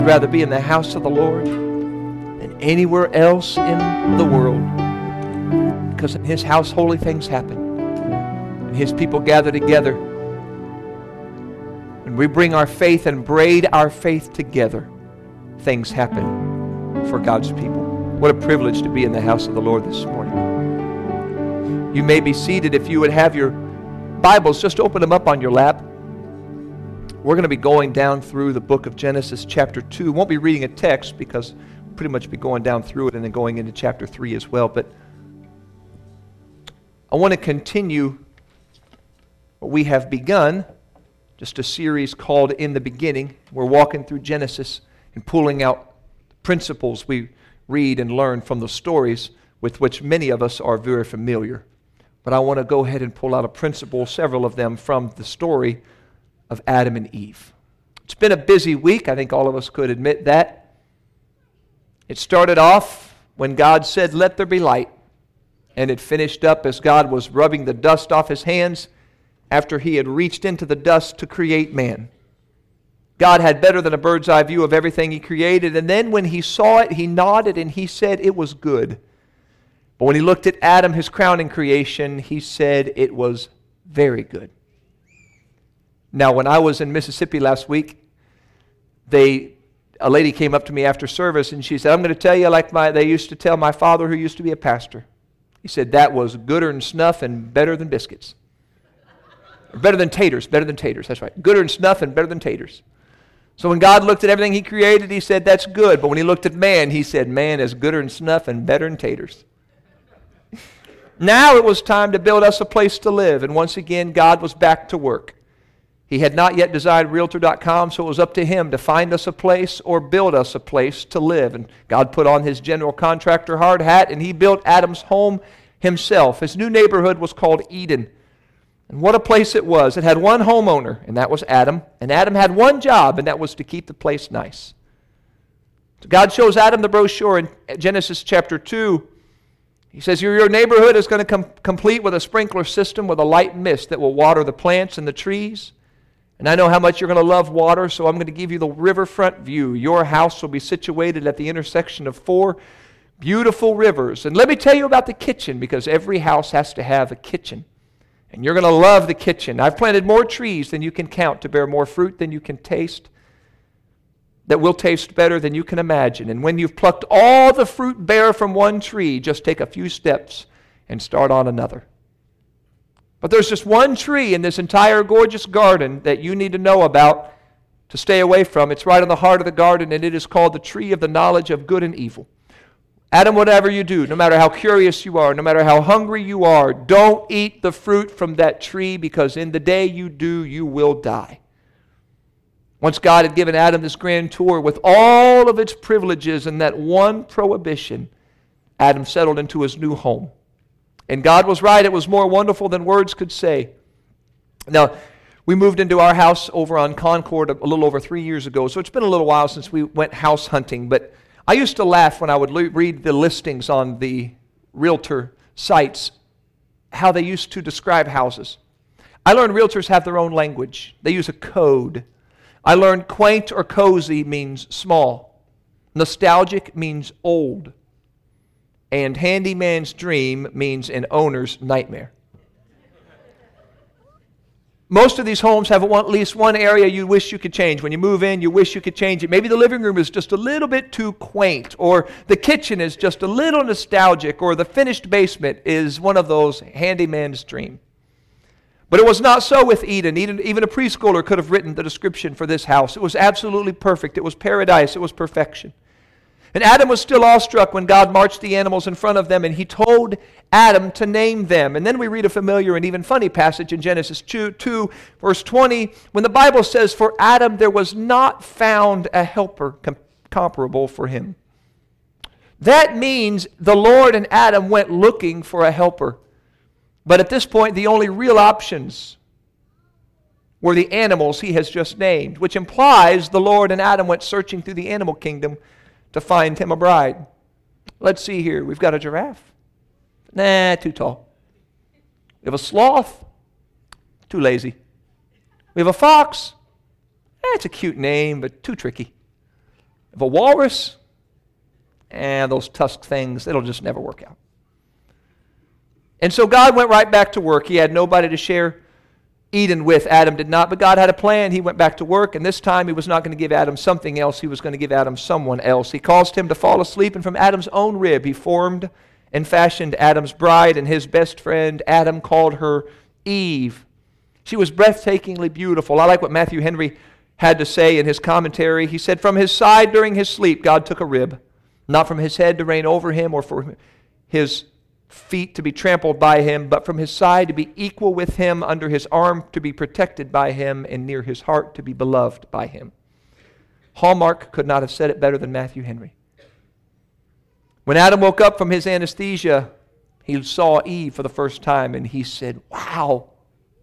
I'd rather be in the house of the Lord than anywhere else in the world. Because in His house, holy things happen. And His people gather together. When we bring our faith and braid our faith together, things happen for God's people. What a privilege to be in the house of the Lord this morning. You may be seated. If you would have your Bibles, just open them up on your lap. We're going to be going down through the book of Genesis chapter 2. Won't be reading a text because we'll pretty much be going down through it and then going into chapter 3 as well. But I want to continue what we have begun, just a series called In the Beginning. We're walking through Genesis and pulling out principles we read and learn from the stories with which many of us are very familiar. But I want to go ahead and pull out a principle, several of them, from the story of Adam and Eve. It's been a busy week. I think all of us could admit that. It started off when God said, "Let there be light." And it finished up as God was rubbing the dust off His hands after He had reached into the dust to create man. God had better than a bird's eye view of everything He created. And then when He saw it, He nodded and He said it was good. But when He looked at Adam, His crowning creation, He said it was very good. Now, when I was in Mississippi last week, a lady came up to me after service and she said, "I'm going to tell you like they used to tell my father who used to be a pastor." He said, "That was gooder than snuff and better than biscuits." Or better than taters, that's right. Gooder than snuff and better than taters. So when God looked at everything He created, He said, "That's good." But when He looked at man, He said, "Man is gooder than snuff and better than taters." Now it was time to build us a place to live. And once again, God was back to work. He had not yet designed Realtor.com, so it was up to Him to find us a place or build us a place to live. And God put on His general contractor hard hat, and He built Adam's home himself. His new neighborhood was called Eden. And what a place it was. It had one homeowner, and that was Adam. And Adam had one job, and that was to keep the place nice. So God shows Adam the brochure in Genesis chapter 2. He says, your neighborhood is going to come complete with a sprinkler system with a light mist that will water the plants and the trees. And I know how much you're going to love water, so I'm going to give you the riverfront view. Your house will be situated at the intersection of 4 beautiful rivers. And let me tell you about the kitchen, because every house has to have a kitchen. And you're going to love the kitchen. I've planted more trees than you can count to bear more fruit than you can taste, that will taste better than you can imagine. And when you've plucked all the fruit bare from one tree, just take a few steps and start on another. But there's just one tree in this entire gorgeous garden that you need to know about to stay away from. It's right in the heart of the garden, and it is called the tree of the knowledge of good and evil. Adam, whatever you do, no matter how curious you are, no matter how hungry you are, don't eat the fruit from that tree, because in the day you do, you will die. Once God had given Adam this grand tour with all of its privileges and that one prohibition, Adam settled into his new home. And God was right. It was more wonderful than words could say. Now, we moved into our house over on Concord a little over 3 years ago, so it's been a little while since we went house hunting. But I used to laugh when I would read the listings on the realtor sites, how they used to describe houses. I learned realtors have their own language. They use a code. I learned quaint or cozy means small. Nostalgic means old. And handyman's dream means an owner's nightmare. Most of these homes have at least one area you wish you could change. When you move in, you wish you could change it. Maybe the living room is just a little bit too quaint, or the kitchen is just a little nostalgic, or the finished basement is one of those handyman's dream. But it was not so with Eden. Even a preschooler could have written the description for this house. It was absolutely perfect. It was paradise. It was perfection. And Adam was still awestruck when God marched the animals in front of them, and He told Adam to name them. And then we read a familiar and even funny passage in Genesis 2, verse 20, when the Bible says, "For Adam there was not found a helper comparable for him." That means the Lord and Adam went looking for a helper. But at this point, the only real options were the animals He has just named, which implies the Lord and Adam went searching through the animal kingdom to find him a bride. Let's see here. We've got a giraffe. Nah, too tall. We have a sloth. Too lazy. We have a fox. It's a cute name, but too tricky. If a walrus, those tusk things, it'll just never work out. And so God went right back to work. He had nobody to share Eden with. Adam did not, but God had a plan. He went back to work, and this time he was not going to give Adam something else. He was going to give Adam someone else. He caused him to fall asleep, and from Adam's own rib he formed and fashioned Adam's bride, and his best friend Adam called her Eve. She was breathtakingly beautiful. I like what Matthew Henry had to say in his commentary. He said, from his side during his sleep, God took a rib, not from his head to reign over him or for his feet to be trampled by him, but from his side to be equal with him, under his arm to be protected by him, and near his heart to be beloved by him. Hallmark could not have said it better than Matthew Henry. When Adam woke up from his anesthesia, he saw Eve for the first time, and he said, wow,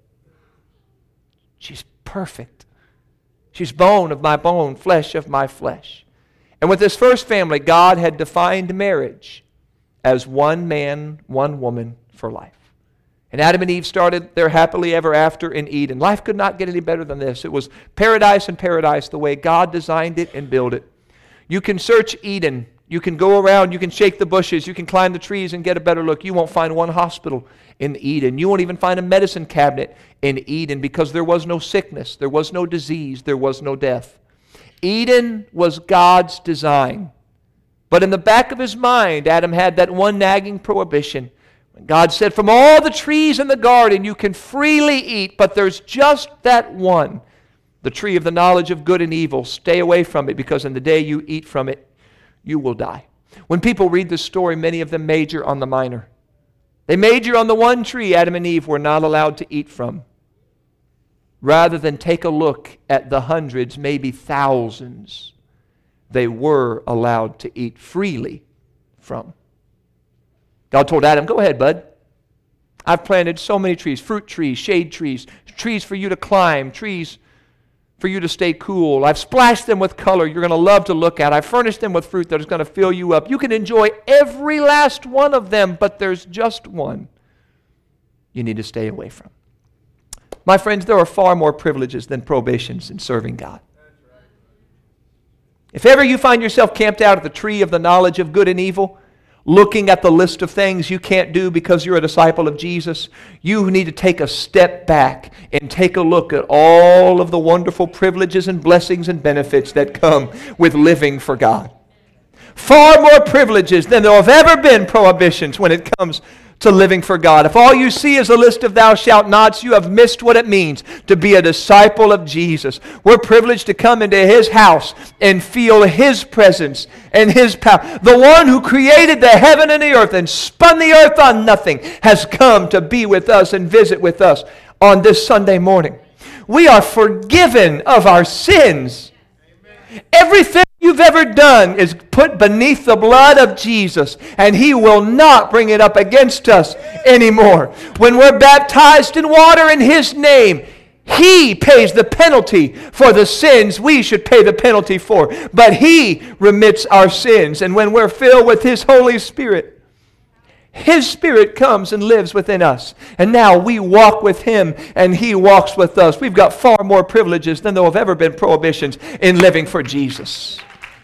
she's perfect. She's bone of my bone, flesh of my flesh. And with this first family, God had defined marriage as one man, one woman for life. And Adam and Eve started their happily ever after in Eden. Life could not get any better than this. It was paradise and paradise the way God designed it and built it. You can search Eden. You can go around, you can shake the bushes, you can climb the trees and get a better look. You won't find one hospital in Eden. You won't even find a medicine cabinet in Eden, because there was no sickness, there was no disease, there was no death. Eden was God's design. But in the back of his mind, Adam had that one nagging prohibition. When God said, from all the trees in the garden you can freely eat, but there's just that one, the tree of the knowledge of good and evil. Stay away from it, because in the day you eat from it, you will die. When people read this story, many of them major on the minor. They major on the one tree Adam and Eve were not allowed to eat from, rather than take a look at the hundreds, maybe thousands, they were allowed to eat freely from. God told Adam, go ahead, bud. I've planted so many trees, fruit trees, shade trees, trees for you to climb, trees for you to stay cool. I've splashed them with color you're going to love to look at. I've furnished them with fruit that is going to fill you up. You can enjoy every last one of them, but there's just one you need to stay away from. My friends, there are far more privileges than prohibitions in serving God. If ever you find yourself camped out at the tree of the knowledge of good and evil, looking at the list of things you can't do because you're a disciple of Jesus, you need to take a step back and take a look at all of the wonderful privileges and blessings and benefits that come with living for God. Far more privileges than there have ever been prohibitions when it comes to living for God. If all you see is a list of thou shalt nots, you have missed what it means to be a disciple of Jesus. We're privileged to come into His house and feel His presence and His power. The one who created the heaven and the earth and spun the earth on nothing has come to be with us and visit with us on this Sunday morning. We are forgiven of our sins. Everything you've ever done is put beneath the blood of Jesus, and He will not bring it up against us anymore. When we're baptized in water in His name, He pays the penalty for the sins we should pay the penalty for. But He remits our sins, and when we're filled with His Holy Spirit, His Spirit comes and lives within us. And now we walk with Him and He walks with us. We've got far more privileges than there have ever been prohibitions in living for Jesus.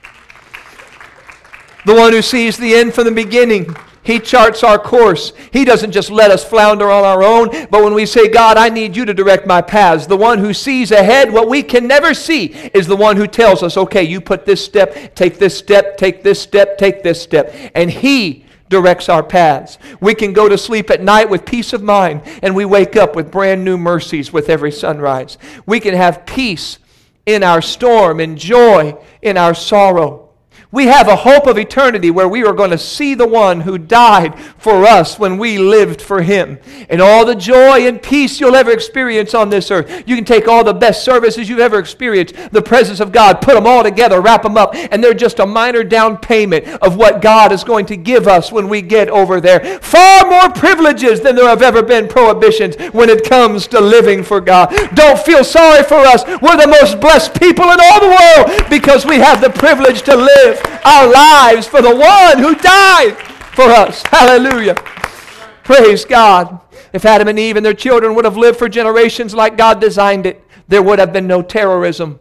The one who sees the end from the beginning. He charts our course. He doesn't just let us flounder on our own, but when we say, God, I need you to direct my paths, the one who sees ahead what we can never see is the one who tells us, okay, you put this step, take this step, take this step, take this step. And He directs our paths. We can go to sleep at night with peace of mind, and we wake up with brand new mercies with every sunrise. We can have peace in our storm and joy in our sorrow. We have a hope of eternity where we are going to see the one who died for us when we lived for Him. And all the joy and peace you'll ever experience on this earth. You can take all the best services you've ever experienced, the presence of God, put them all together, wrap them up, and they're just a minor down payment of what God is going to give us when we get over there. Far more privileges than there have ever been prohibitions when it comes to living for God. Don't feel sorry for us. We're the most blessed people in all the world because we have the privilege to live our lives for the one who died for us. Hallelujah. Praise God. If Adam and Eve and their children would have lived for generations like God designed it, there would have been no terrorism,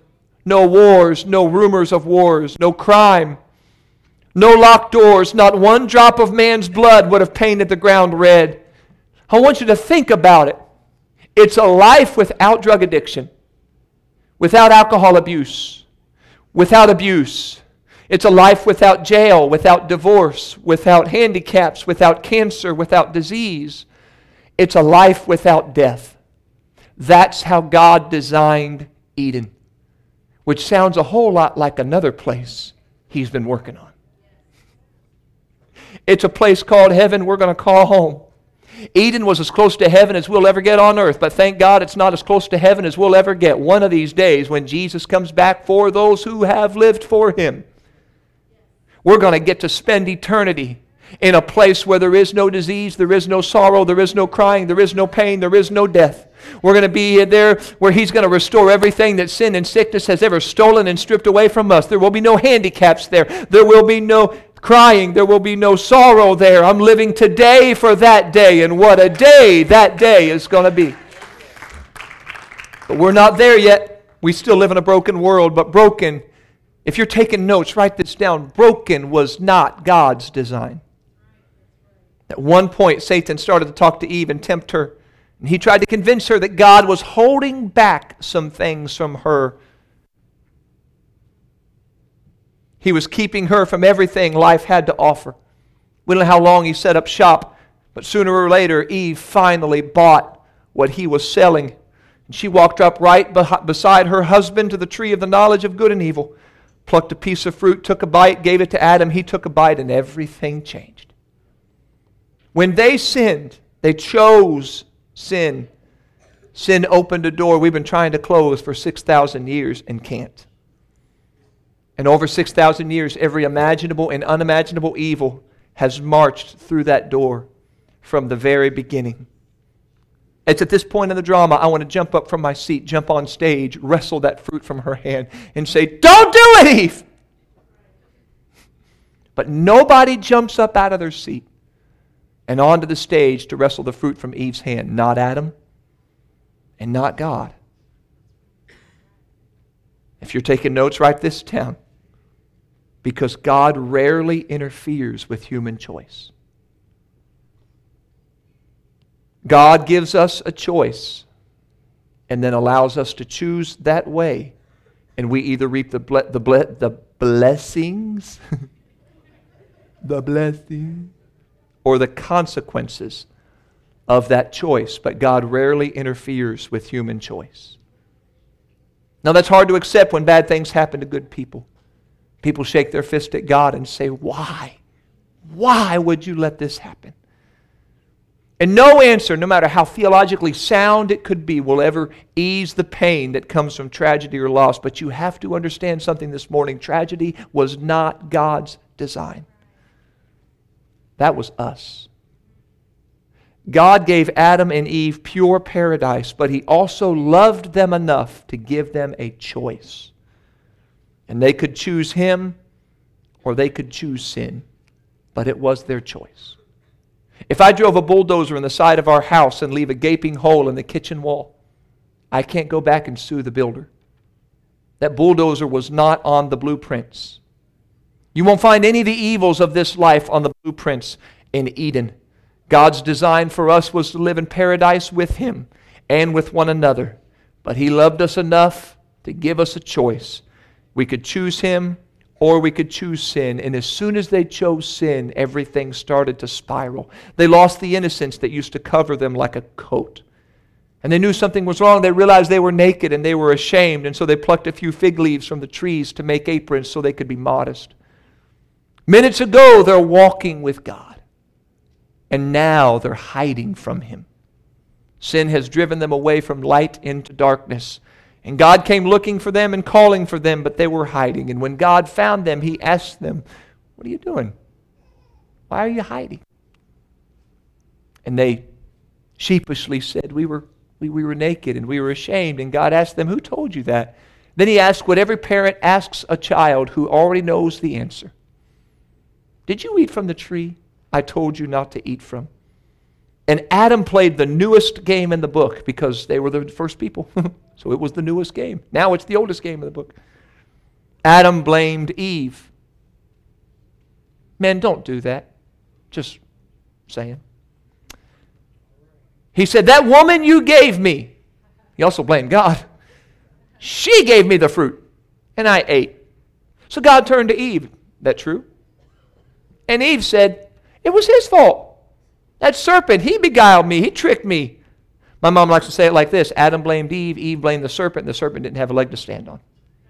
No wars, no rumors of wars, no crime, no locked doors. Not one drop of man's blood would have painted the ground red. I want you to think about it. It's a life without drug addiction, without alcohol abuse, without abuse. It's a life without jail, without divorce, without handicaps, without cancer, without disease. It's a life without death. That's how God designed Eden, which sounds a whole lot like another place He's been working on. It's a place called heaven we're going to call home. Eden was as close to heaven as we'll ever get on earth, but thank God it's not as close to heaven as we'll ever get one of these days when Jesus comes back for those who have lived for Him. We're going to get to spend eternity in a place where there is no disease, there is no sorrow, there is no crying, there is no pain, there is no death. We're going to be there where He's going to restore everything that sin and sickness has ever stolen and stripped away from us. There will be no handicaps there. There will be no crying. There will be no sorrow there. I'm living today for that day, and what a day that day is going to be. But we're not there yet. We still live in a broken world, but broken, if you're taking notes, write this down. Broken was not God's design. At one point, Satan started to talk to Eve and tempt her. And he tried to convince her that God was holding back some things from her. He was keeping her from everything life had to offer. We don't know how long he set up shop, but sooner or later, Eve finally bought what he was selling. And she walked up right beside her husband to the tree of the knowledge of good and evil, plucked a piece of fruit, took a bite, gave it to Adam. He took a bite, and everything changed. When they sinned, they chose sin. Sin opened a door we've been trying to close for 6,000 years and can't. And over 6,000 years, every imaginable and unimaginable evil has marched through that door from the very beginning. It's at this point in the drama I want to jump up from my seat, jump on stage, wrestle that fruit from her hand, and say, "Don't do it, Eve!" But nobody jumps up out of their seat and onto the stage to wrestle the fruit from Eve's hand. Not Adam and not God. If you're taking notes, write this down. Because God rarely interferes with human choice. God gives us a choice and then allows us to choose that way. And we either reap the blessings, the blessings, or the consequences of that choice. But God rarely interferes with human choice. Now that's hard to accept when bad things happen to good people. People shake their fist at God and say, "Why? Why would you let this happen?" And no answer, no matter how theologically sound it could be, will ever ease the pain that comes from tragedy or loss. But you have to understand something this morning. Tragedy was not God's design. That was us. God gave Adam and Eve pure paradise, but He also loved them enough to give them a choice. And they could choose Him or they could choose sin, but it was their choice. If I drove a bulldozer in the side of our house and leave a gaping hole in the kitchen wall, I can't go back and sue the builder. That bulldozer was not on the blueprints. You won't find any of the evils of this life on the blueprints in Eden. God's design for us was to live in paradise with Him and with one another. But He loved us enough to give us a choice. We could choose Him or we could choose sin. And as soon as they chose sin, everything started to spiral. They lost the innocence that used to cover them like a coat. And they knew something was wrong. They realized they were naked and they were ashamed. And so they plucked a few fig leaves from the trees to make aprons so they could be modest. Minutes ago, they're walking with God. And now they're hiding from Him. Sin has driven them away from light into darkness. And God came looking for them and calling for them, but they were hiding. And when God found them, He asked them, "What are you doing? Why are you hiding?" And they sheepishly said, we were naked and we were ashamed. And God asked them, "Who told you that?" Then He asked what every parent asks a child who already knows the answer. "Did you eat from the tree I told you not to eat from?" And Adam played the newest game in the book because they were the first people. So it was the newest game. Now it's the oldest game in the book. Adam blamed Eve. Men, don't do that. Just saying. He said, that woman you gave me. He also blamed God. She gave me the fruit, and I ate. So God turned to Eve. That true? And Eve said, it was his fault. That serpent, he beguiled me. He tricked me. My mom likes to say it like this. Adam blamed Eve. Eve blamed the serpent. And the serpent didn't have a leg to stand on.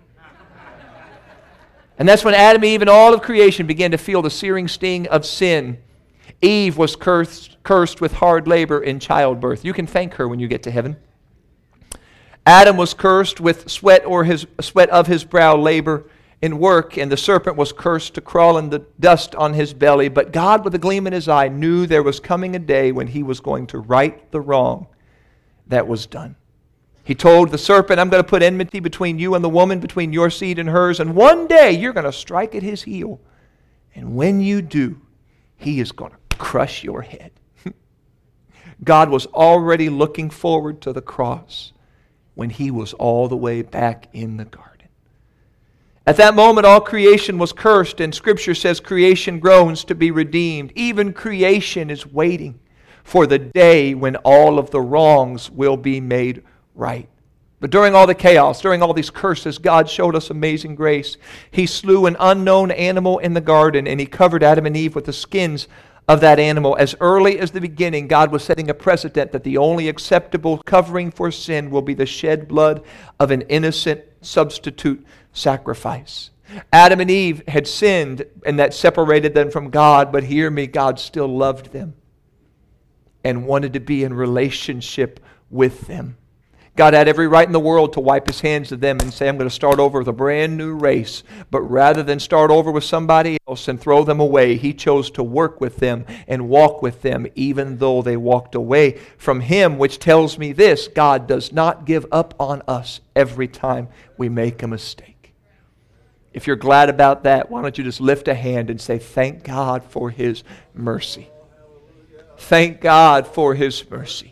And that's when Adam, Eve, and all of creation began to feel the searing sting of sin. Eve was cursed with hard labor in childbirth. You can thank her when you get to heaven. Adam was cursed with sweat of his brow, labor in work, and the serpent was cursed to crawl in the dust on his belly. But God, with a gleam in his eye, knew there was coming a day when he was going to right the wrong that was done. He told the serpent, I'm going to put enmity between you and the woman, between your seed and hers, and one day you're going to strike at his heel. And when you do, he is going to crush your head. God was already looking forward to the cross when he was all the way back in the garden. At that moment, all creation was cursed, and Scripture says creation groans to be redeemed. Even creation is waiting for the day when all of the wrongs will be made right. But during all the chaos, during all these curses, God showed us amazing grace. He slew an unknown animal in the garden, and he covered Adam and Eve with the skins of that animal. As early as the beginning, God was setting a precedent that the only acceptable covering for sin will be the shed blood of an innocent substitute sacrifice. Adam and Eve had sinned, and that separated them from God, but hear me, God still loved them and wanted to be in relationship with them. God had every right in the world to wipe his hands of them and say, I'm going to start over with a brand new race. But rather than start over with somebody else and throw them away, he chose to work with them and walk with them even though they walked away from him, which tells me this: God does not give up on us every time we make a mistake. If you're glad about that, why don't you just lift a hand and say, thank God for his mercy. Thank God for his mercy.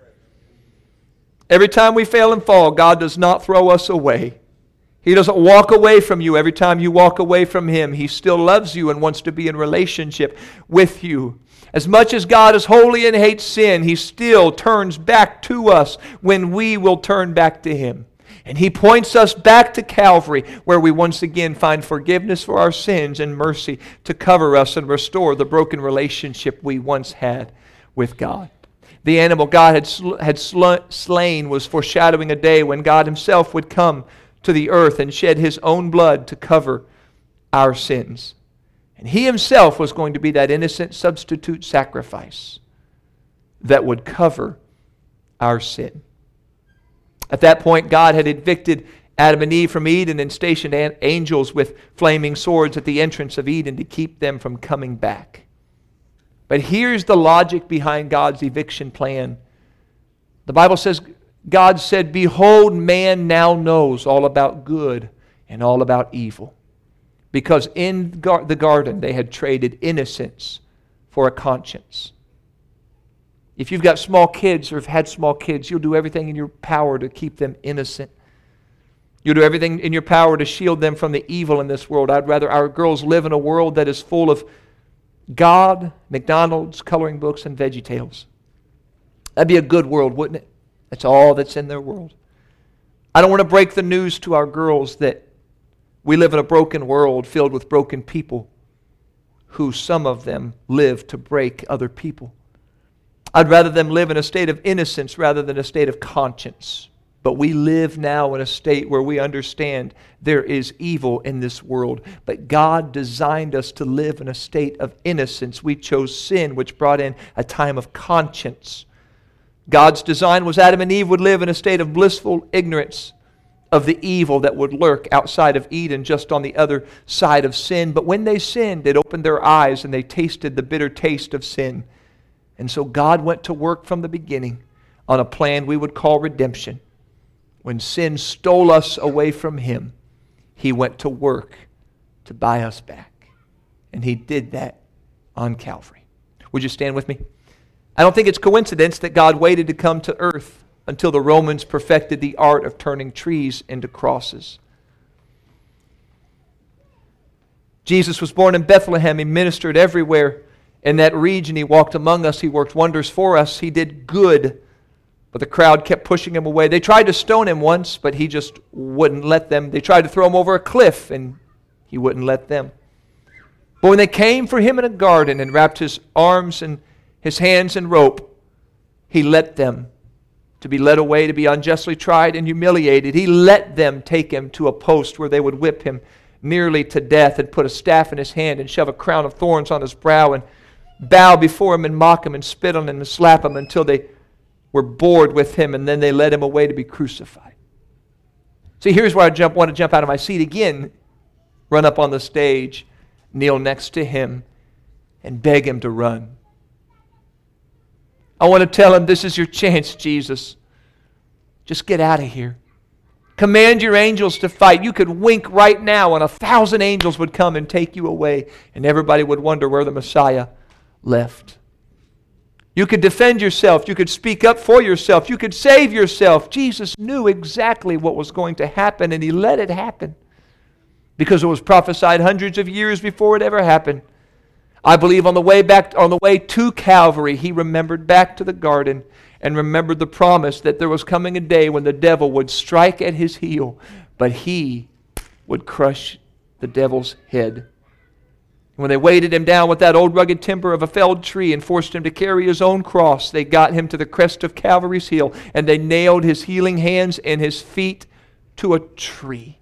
Every time we fail and fall, God does not throw us away. He doesn't walk away from you every time you walk away from him. He still loves you and wants to be in relationship with you. As much as God is holy and hates sin, he still turns back to us when we will turn back to him. And he points us back to Calvary, where we once again find forgiveness for our sins and mercy to cover us and restore the broken relationship we once had with God. The animal God had slain was foreshadowing a day when God himself would come to the earth and shed his own blood to cover our sins. And he himself was going to be that innocent substitute sacrifice that would cover our sin. At that point, God had evicted Adam and Eve from Eden and stationed angels with flaming swords at the entrance of Eden to keep them from coming back. But here's the logic behind God's eviction plan. The Bible says, God said, behold, man now knows all about good and all about evil. Because in the garden, they had traded innocence for a conscience. If you've got small kids or have had small kids, you'll do everything in your power to keep them innocent. You'll do everything in your power to shield them from the evil in this world. I'd rather our girls live in a world that is full of God, McDonald's, coloring books, and VeggieTales. That'd be a good world, wouldn't it? That's all that's in their world. I don't want to break the news to our girls that we live in a broken world filled with broken people who some of them live to break other people. I'd rather them live in a state of innocence rather than a state of conscience. But we live now in a state where we understand there is evil in this world. But God designed us to live in a state of innocence. We chose sin, which brought in a time of conscience. God's design was Adam and Eve would live in a state of blissful ignorance of the evil that would lurk outside of Eden, just on the other side of sin. But when they sinned, it opened their eyes and they tasted the bitter taste of sin. And so God went to work from the beginning on a plan we would call redemption. When sin stole us away from him, he went to work to buy us back. And he did that on Calvary. Would you stand with me? I don't think it's coincidence that God waited to come to earth until the Romans perfected the art of turning trees into crosses. Jesus was born in Bethlehem. He ministered everywhere in that region. He walked among us. He worked wonders for us. He did good. But the crowd kept pushing him away. They tried to stone him once, but he just wouldn't let them. They tried to throw him over a cliff, and he wouldn't let them. But when they came for him in a garden and wrapped his arms and his hands in rope, he let them to be led away, to be unjustly tried and humiliated. He let them take him to a post where they would whip him nearly to death and put a staff in his hand and shove a crown of thorns on his brow and bow before him and mock him and spit on him and slap him until they were bored with him, and then they led him away to be crucified. See, here's where I want to jump out of my seat again, run up on the stage, kneel next to him, and beg him to run. I want to tell him, this is your chance, Jesus. Just get out of here. Command your angels to fight. You could wink right now and 1,000 angels would come and take you away, and everybody would wonder where the Messiah left. You could defend yourself. You could speak up for yourself. You could save yourself. Jesus knew exactly what was going to happen, and He let it happen because it was prophesied hundreds of years before it ever happened. I believe on the way to Calvary, He remembered back to the garden and remembered the promise that there was coming a day when the devil would strike at His heel, but He would crush the devil's head. When they weighted Him down with that old rugged timber of a felled tree and forced Him to carry His own cross, they got Him to the crest of Calvary's hill and they nailed His healing hands and His feet to a tree.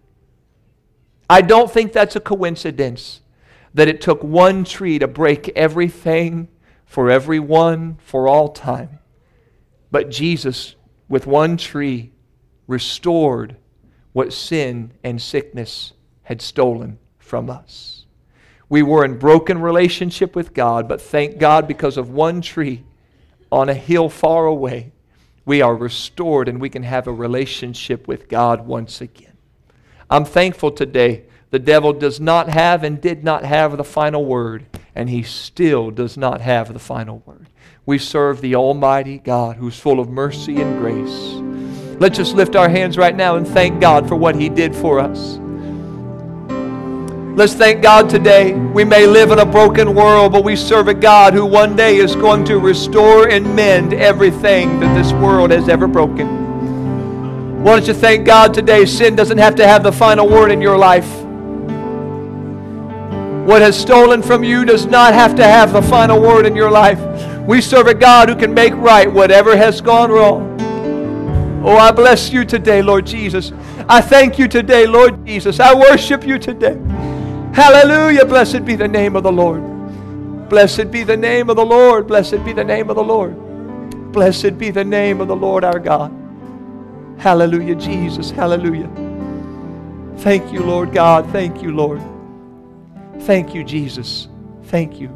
I don't think that's a coincidence that it took one tree to break everything for everyone for all time. But Jesus, with one tree, restored what sin and sickness had stolen from us. We were in broken relationship with God, but thank God because of one tree on a hill far away, we are restored and we can have a relationship with God once again. I'm thankful today. The devil does not have and did not have the final word, and he still does not have the final word. We serve the Almighty God who's full of mercy and grace. Let's just lift our hands right now and thank God for what He did for us. Let's thank God today. We may live in a broken world, but we serve a God who one day is going to restore and mend everything that this world has ever broken. Why don't you thank God today? Sin doesn't have to have the final word in your life. What has stolen from you does not have to have the final word in your life. We serve a God who can make right whatever has gone wrong. Oh, I bless you today, Lord Jesus. I thank you today, Lord Jesus. I worship you today. Hallelujah. Blessed be the name of the Lord. Blessed be the name of the Lord. Blessed be the name of the Lord. Blessed be the name of the Lord our God. Hallelujah, Jesus. Hallelujah. Thank you, Lord God. Thank you, Lord. Thank you, Jesus. Thank you.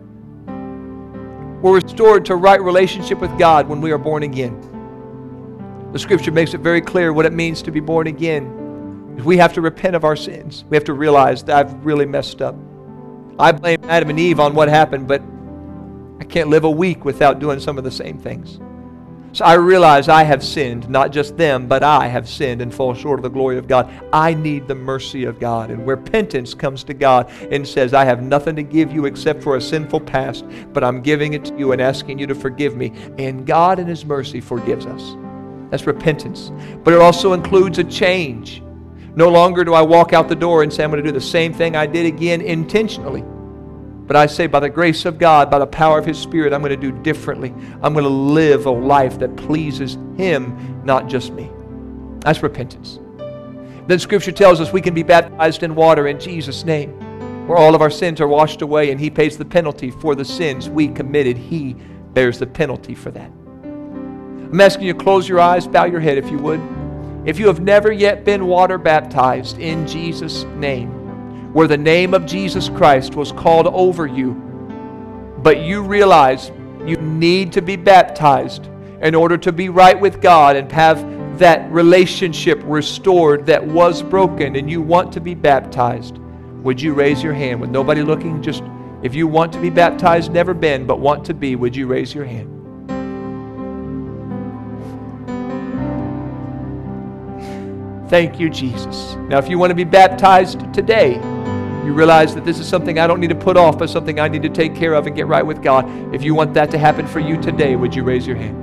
We're restored to right relationship with God when we are born again. The Scripture makes it very clear what it means to be born again. We have to repent of our sins. We have to realize that I've really messed up. I blame Adam and Eve on what happened, but I can't live a week without doing some of the same things. So I realize I have sinned, not just them, but I have sinned and fall short of the glory of God. I need the mercy of God. And repentance comes to God and says, I have nothing to give you except for a sinful past, but I'm giving it to you and asking you to forgive me. And God in His mercy forgives us. That's repentance. But it also includes a change. No longer do I walk out the door and say, I'm going to do the same thing I did again intentionally. But I say, by the grace of God, by the power of His Spirit, I'm going to do differently. I'm going to live a life that pleases Him, not just me. That's repentance. Then Scripture tells us we can be baptized in water in Jesus' name, where all of our sins are washed away, and He pays the penalty for the sins we committed. He bears the penalty for that. I'm asking you to close your eyes, bow your head if you would. If you have never yet been water baptized in Jesus' name, where the name of Jesus Christ was called over you, but you realize you need to be baptized in order to be right with God and have that relationship restored that was broken, and you want to be baptized, would you raise your hand with nobody looking? Just if you want to be baptized, never been, but want to be, would you raise your hand? Thank you, Jesus. Now, if you want to be baptized today, You realize that this is something I don't need to put off, but something I need to take care of and get right with God. If you want that to happen for you today, would you raise your hand?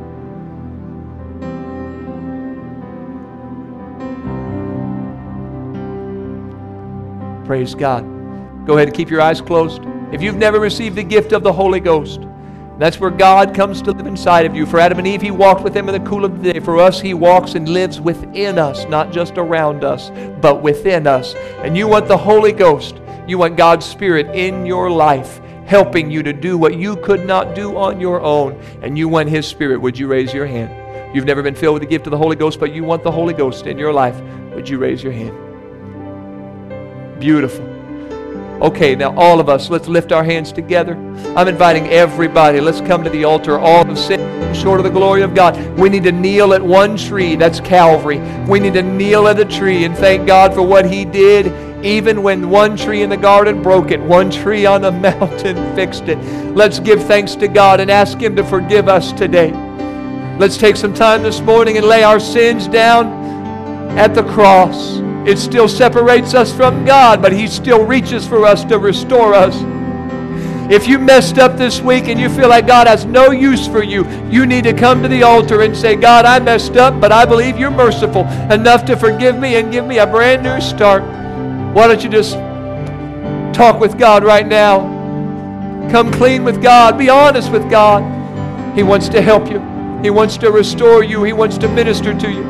Praise God. Go ahead and keep your eyes closed. If you've never received the gift of the Holy Ghost, that's where God comes to live inside of you. For Adam and Eve, He walked with them in the cool of the day. For us, He walks and lives within us, not just around us, but within us. And you want the Holy Ghost. You want God's Spirit in your life, helping you to do what you could not do on your own. And you want His Spirit. Would you raise your hand? You've never been filled with the gift of the Holy Ghost, but you want the Holy Ghost in your life. Would you raise your hand? Beautiful. Okay, now all of us, let's lift our hands together. I'm inviting everybody. Let's come to the altar. All have sinned short of the glory of God. We need to kneel at one tree. That's Calvary. We need to kneel at a tree and thank God for what He did. Even when one tree in the garden broke it, one tree on the mountain fixed it. Let's give thanks to God and ask Him to forgive us today. Let's take some time this morning and lay our sins down at the cross. It still separates us from God, but He still reaches for us to restore us. If you messed up this week and you feel like God has no use for you, you need to come to the altar and say, God, I messed up, but I believe You're merciful enough to forgive me and give me a brand new start. Why don't you just talk with God right now? Come clean with God. Be honest with God. He wants to help you. He wants to restore you. He wants to minister to you.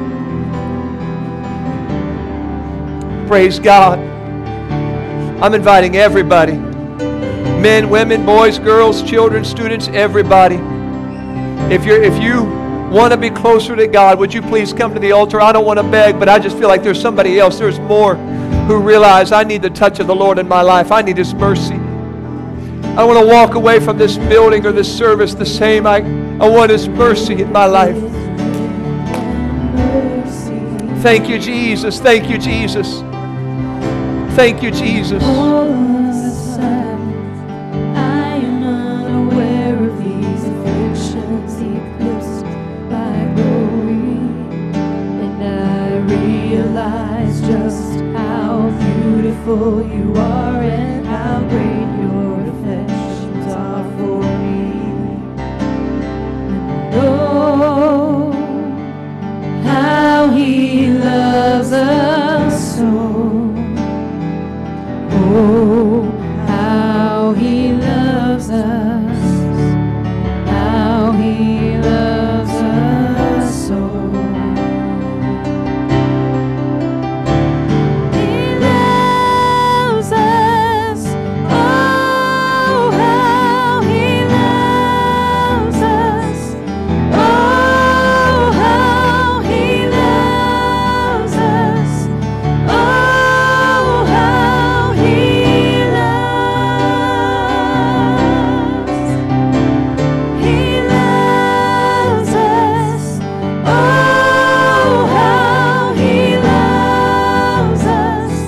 Praise God. I'm inviting everybody. Men, women, boys, girls, children, students, everybody. If you want to be closer to God, would you please come to the altar? I don't want to beg, but I just feel like there's somebody else. There's more who realize I need the touch of the Lord in my life. I need His mercy. I want to walk away from this building or this service the same. I want His mercy in my life. Thank you, Jesus. Thank you, Jesus. Thank you, Jesus. All of a sudden, I am unaware of these afflictions eclipsed by glory, and I realize just how beautiful You are and how great Your affections are for me. And oh, how He loves us so. Oh, how He loves us, how He loves us so. He loves us, oh, how He loves us, oh, how He loves us, oh, how He loves us, oh, how He loves us,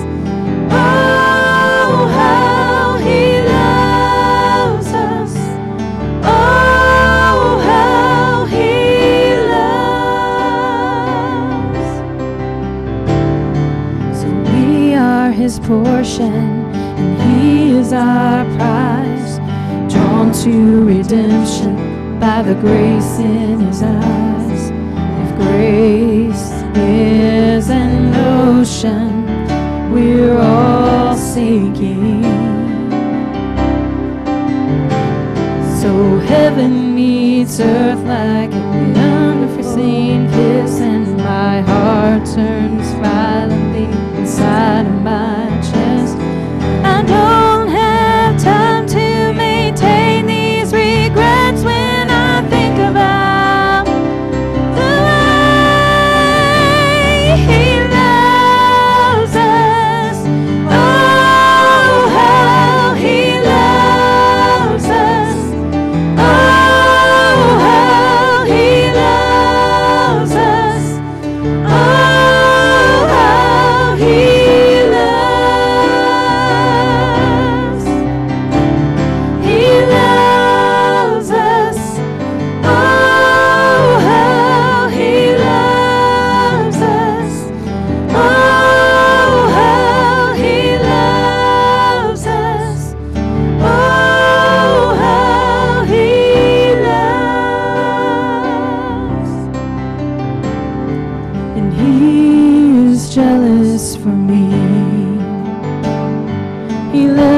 oh, how He loves us, oh, how He loves. So we are His portion, and He is our prize, drawn to redemption by the grace in His eyes. If grace is an ocean, we're all sinking. So heaven meets earth like an unforeseen kiss, and my heart turns violently inside of my chest. I don't have time to maintain these regrets when I think about the way He loves us. Oh, how He loves us. Oh, how He loves us. Oh, how He loves us.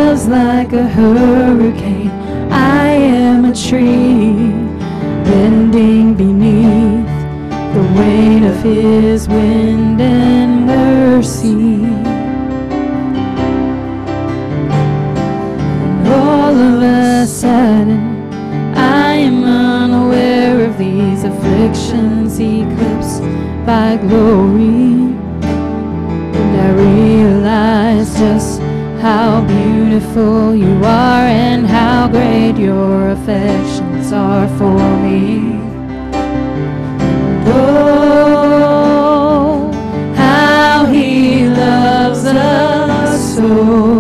love's like a hurricane. I am a tree bending beneath the weight of his wind and mercy. And all of a sudden, I am unaware of these afflictions eclipsed by glory. And I realize just how beautiful you are and how great your affections are for me. Oh, how he loves us so.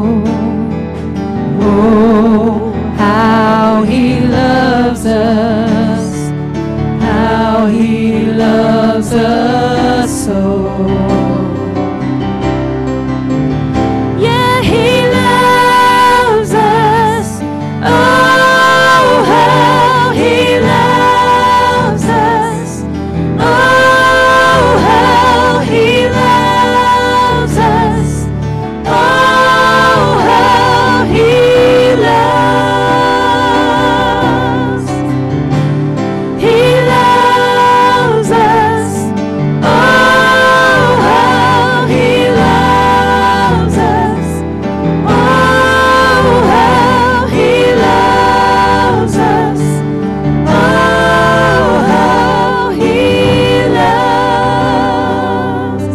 Oh, how he loves us. How he loves us so. Yeah, he loves us. Oh, how he loves us. Oh, how he loves us. Oh, how he loves. He loves us. Oh, how he loves us. Oh, how he loves us. Oh, how he loves.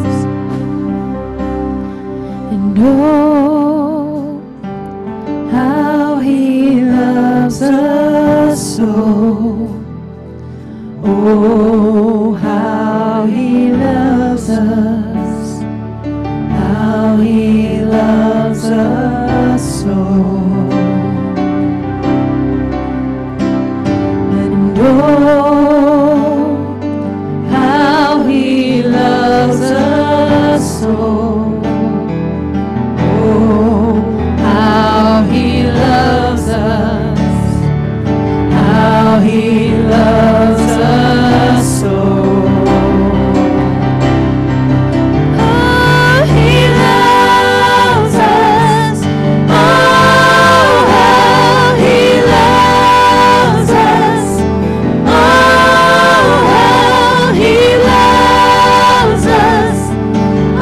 And oh, how he loves us so. Oh, how he loves us. How he loves us so. And oh, how he loves us so. Oh, how he loves us. How he loves us so. Oh, he loves us. Oh, how he loves us. Oh, how he loves us. Oh,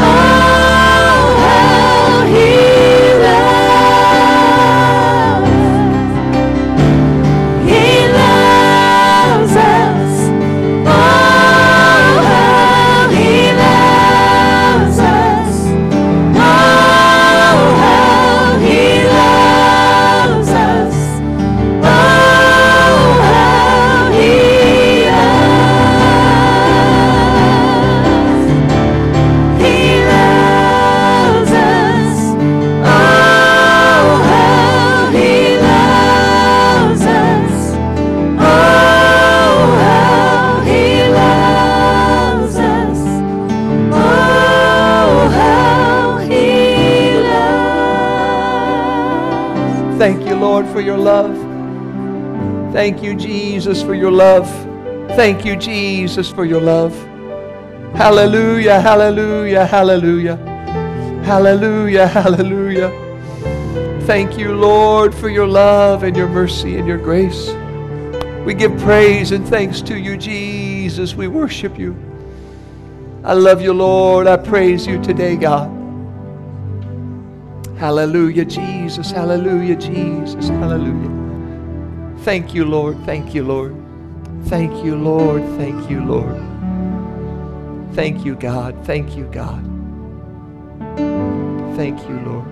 how he loves. He loves us. Oh, how he loves us. Oh, how he loves us. Oh, how he loves. He loves us. Oh, how he loves us. Oh, how he loves us. Oh, how he loves. Thank you, Lord, for your love. Thank you, Jesus, for your love. Thank you, Jesus, for your love. Hallelujah, hallelujah, hallelujah. Hallelujah, hallelujah. Thank you, Lord, for your love and your mercy and your grace. We give praise and thanks to you, Jesus. We worship you. I love you, Lord. I praise you today, God. Hallelujah, Jesus. Hallelujah, Jesus. Hallelujah. Thank you, Lord. Thank you, Lord. Thank you, Lord. Thank you, Lord. Thank you, God. Thank you, God. Thank you, Lord.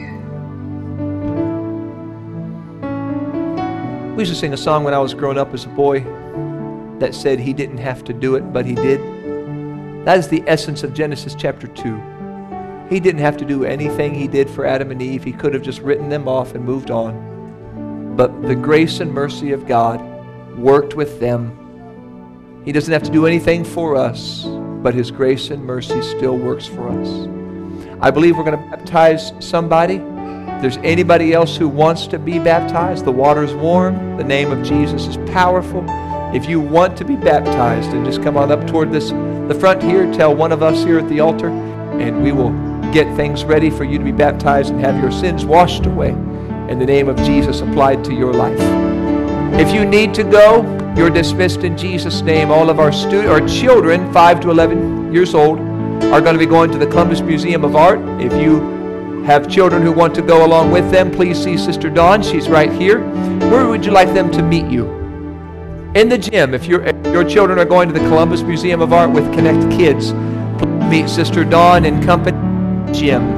We used to sing a song when I was growing up as a boy that said he didn't have to do it, but he did. That is the essence of Genesis chapter 2. He didn't have to do anything he did for Adam and Eve. He could have just written them off and moved on. But the grace and mercy of God worked with them. He doesn't have to do anything for us, but his grace and mercy still works for us. I believe we're going to baptize somebody. If there's anybody else who wants to be baptized, the water's warm. The name of Jesus is powerful. If you want to be baptized, then just come on up toward the front here. Tell one of us here at the altar, and we will get things ready for you to be baptized and have your sins washed away and the name of Jesus applied to your life. If you need to go, you're dismissed in Jesus' name. All of our children, 5 to 11 years old, are going to be going to the Columbus Museum of Art. If you have children who want to go along with them, please see Sister Dawn. She's right here. Where would you like them to meet you? In the gym. If your children are going to the Columbus Museum of Art with Connect Kids, please meet Sister Dawn and company gym.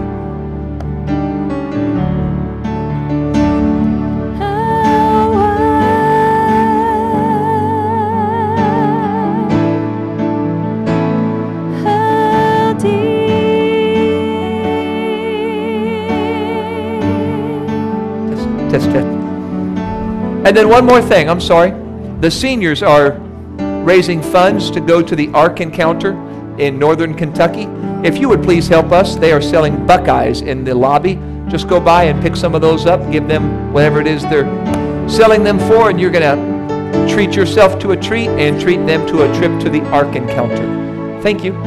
Test. And then one more thing, I'm sorry. The seniors are raising funds to go to the Ark Encounter in northern Kentucky. If you would please help us, they are selling Buckeyes in the lobby. Just go by and pick some of those up, give them whatever it is they're selling them for, and you're going to treat yourself to a treat and treat them to a trip to the Ark Encounter. Thank you.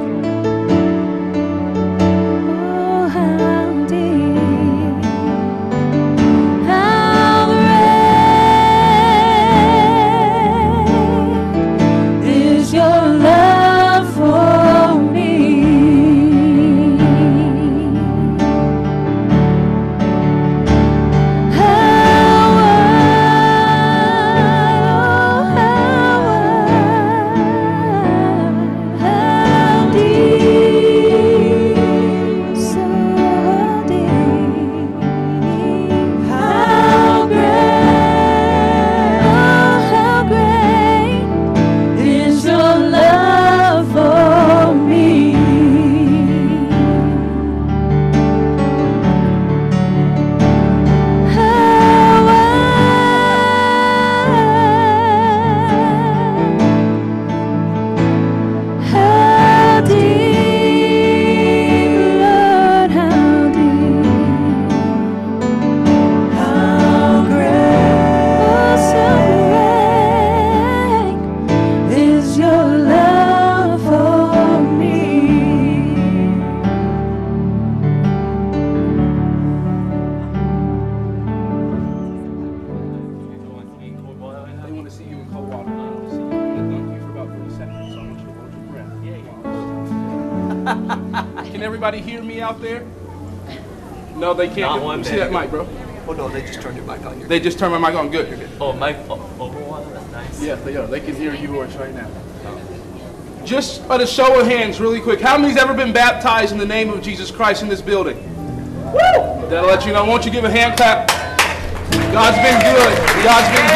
Can everybody hear me out there? No, they can't. You see that mic, bro? Oh no, they just turned your mic on. They just turned my mic on. Good. You're good. Oh, mic over one? That's nice. Yes, they are. They can hear yours right now. Just by a show of hands, really quick. How many's ever been baptized in the name of Jesus Christ in this building? Woo! That'll let you know. Won't you give a hand clap? God's been good. God's been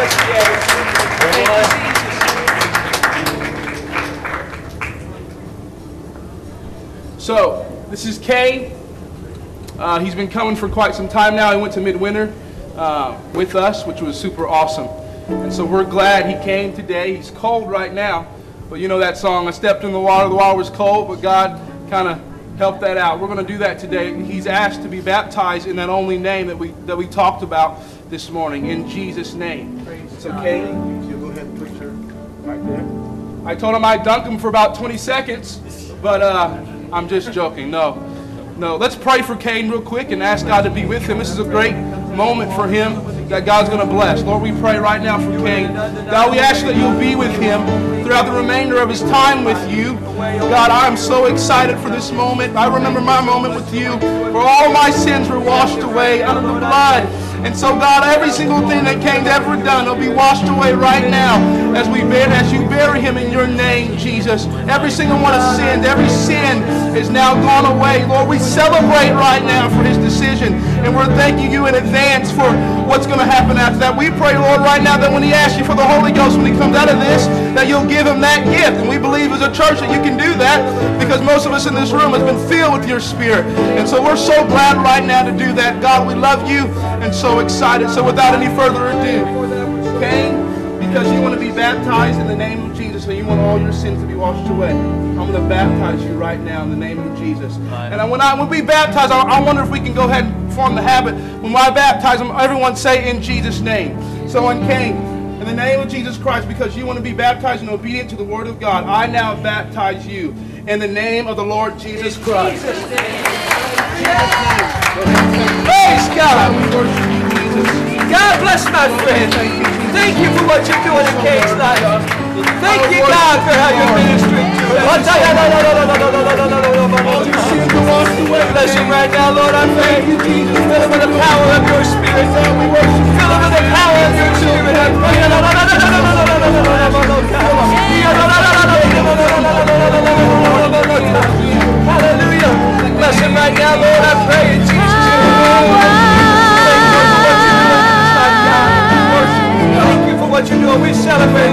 good. So, this is Kane. He's been coming for quite some time now. He went to Midwinter with us, which was super awesome. And so we're glad he came today. He's cold right now, but you know that song, I stepped in the water was cold, but God kind of helped that out. We're going to do that today. He's asked to be baptized in that only name that we talked about this morning, in Jesus' name. It's okay. You go ahead and put your right there. I told him I'd dunk him for about 20 seconds, but I'm just joking. No. Let's pray for Caden real quick and ask God to be with him. This is a great moment for him that God's going to bless. Lord, we pray right now for Caden. God, we ask that you'll be with him throughout the remainder of his time with you. God, I'm so excited for this moment. I remember my moment with you where all my sins were washed away under the blood. And so, God, every single thing that Cain's ever done will be washed away right now as you bury him in your name, Jesus. Every single one of sins, every sin is now gone away. Lord, we celebrate right now for his decision, and we're thanking you in advance for what's going to happen after that. We pray, Lord, right now that when he asks you for the Holy Ghost, when he comes out of this, that you'll give him that gift. And we believe as a church that you can do that because most of us in this room has been filled with your Spirit. And so we're so glad right now to do that. God, we love you and so excited. So without any further ado, Cain, because you want to be baptized in the name of Jesus and you want all your sins to be washed away, I'm going to baptize you right now in the name of Jesus. And when we baptize, I wonder if we can go ahead and form the habit. When I baptize them, everyone say in Jesus' name. So on Cain, in the name of Jesus Christ, because you want to be baptized and obedient to the Word of God, I now baptize you in the name of the Lord Jesus Christ. In Jesus' name. Praise God. God bless my friend. Thank you for what you're doing in Kay's life. Thank you, God, for how you're ministering to him. Bless him right now, Lord. I pray. Fill him with the power of your Spirit. Fill him with the power of your Spirit. I pray. Hallelujah. Bless him right now, Lord. I pray in Jesus' name. Thank you for what you're doing. We celebrate